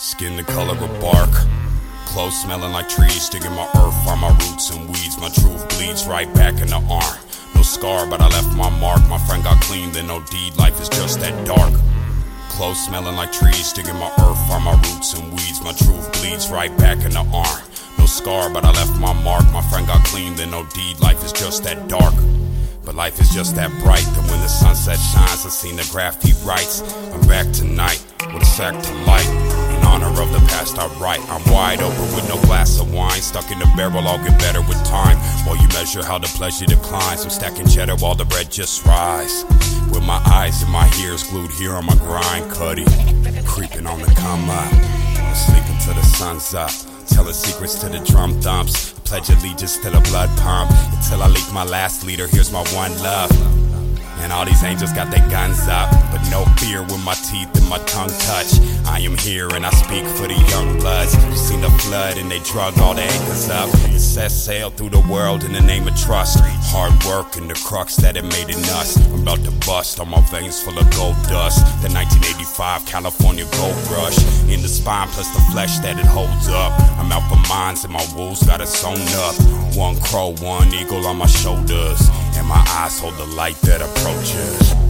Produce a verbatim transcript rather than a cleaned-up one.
Skin the color of bark, clothes smelling like trees, digging my earth, find my roots and weeds. My truth bleeds right back in the arm. No scar, but I left my mark. My friend got clean, then no deed. Life is just that dark. Clothes smelling like trees, digging my earth, find my roots and weeds. My truth bleeds right back in the arm. No scar, but I left my mark. My friend got clean, then no deed. Life is just that dark. But life is just that bright, that when the sunset shines, I seen the graffiti writes. I'm back tonight with a sack to light. In honor of the past I write. I'm wide open with no glass of wine. Stuck in the barrel, I'll get better with time. While you measure how the pleasure declines, I'm stacking cheddar while the bread just rise. With my eyes and my ears glued here on my grind, Cuddy creeping on the come up. I'm sleeping till the sun's up, telling secrets to the drum thumps. Pledge allegiance to the blood pump until I leak my last leader. Here's my one love. And all these angels got their guns up, but no fear when my teeth and my tongue touch. I am here and I speak for the young bloods. You seen the flood and they drug all the anchors up. It set sail through the world in the name of trust. Hard work and the crux that it made in us. I'm about to bust on my veins full of gold dust. The nineteen eighty-five California gold rush in the spine plus the flesh that it holds up. I'm out for mines and my wolves got it sewn up. One crow, one eagle on my shoulders, and my eyes hold the light that approaches.